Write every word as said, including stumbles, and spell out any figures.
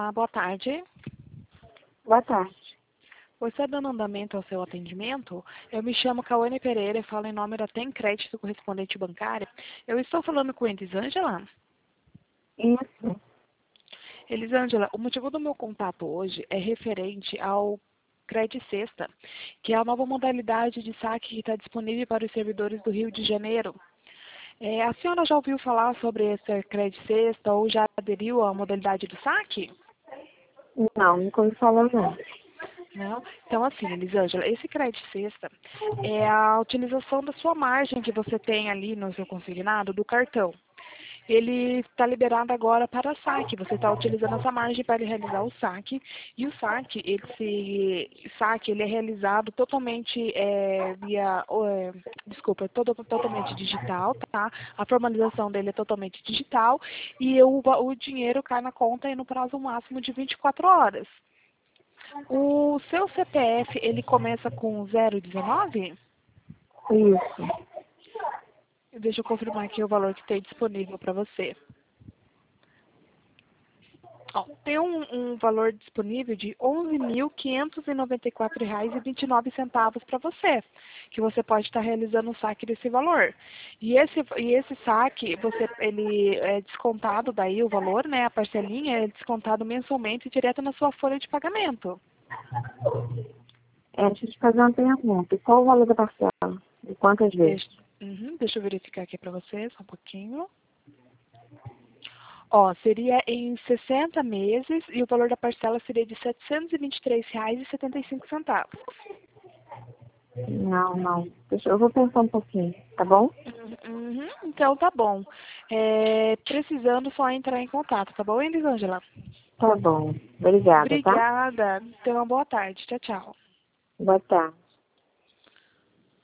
Olá, boa tarde. Boa tarde. Você dando andamento ao seu atendimento? Eu me chamo Cauane Pereira e falo em nome da Tem Crédito Correspondente Bancária. Eu estou falando com Elisângela? Isso. Elisângela, o motivo do meu contato hoje é referente ao Cred Sexta, que é a nova modalidade de saque que está disponível para os servidores do Rio de Janeiro. É, a senhora já ouviu falar sobre esse Cred Sexta ou já aderiu à modalidade do saque? Não, nunca ouvi falar não. Não? Então, assim, Elisângela, esse crédito sexta é a utilização da sua margem que você tem ali no seu consignado do cartão. Ele está liberado agora para saque. Você está utilizando essa margem para realizar o saque. E o saque, esse saque, ele é realizado totalmente é, via, é, desculpa, todo, totalmente digital, tá? A formalização dele é totalmente digital e o, o dinheiro cai na conta aí no prazo máximo de vinte e quatro horas. O seu C P F, ele começa com zero dezenove? Isso. Deixa eu confirmar aqui o valor que tem disponível para você. Ó, tem um, um valor disponível de onze mil quinhentos e noventa e quatro reais e vinte e nove centavos para você, que você pode estar realizando um saque desse valor. E esse, e esse saque, você, ele é descontado daí o valor, né, a parcelinha é descontado mensalmente direto na sua folha de pagamento. É, deixa eu te fazer uma pergunta. Qual o valor da parcela? E quantas vezes? Deixa, uhum, deixa eu verificar aqui para você, só um pouquinho. Ó, seria em sessenta meses e o valor da parcela seria de setecentos e vinte e três reais e setenta e cinco centavos. Não, não. Deixa, eu vou pensar um pouquinho, tá bom? Uhum, então tá bom. É, precisando só entrar em contato, tá bom, Elisângela? Tá bom. Obrigada, tá? Obrigada. Tenha uma boa tarde. Tchau, tchau. Boa tarde.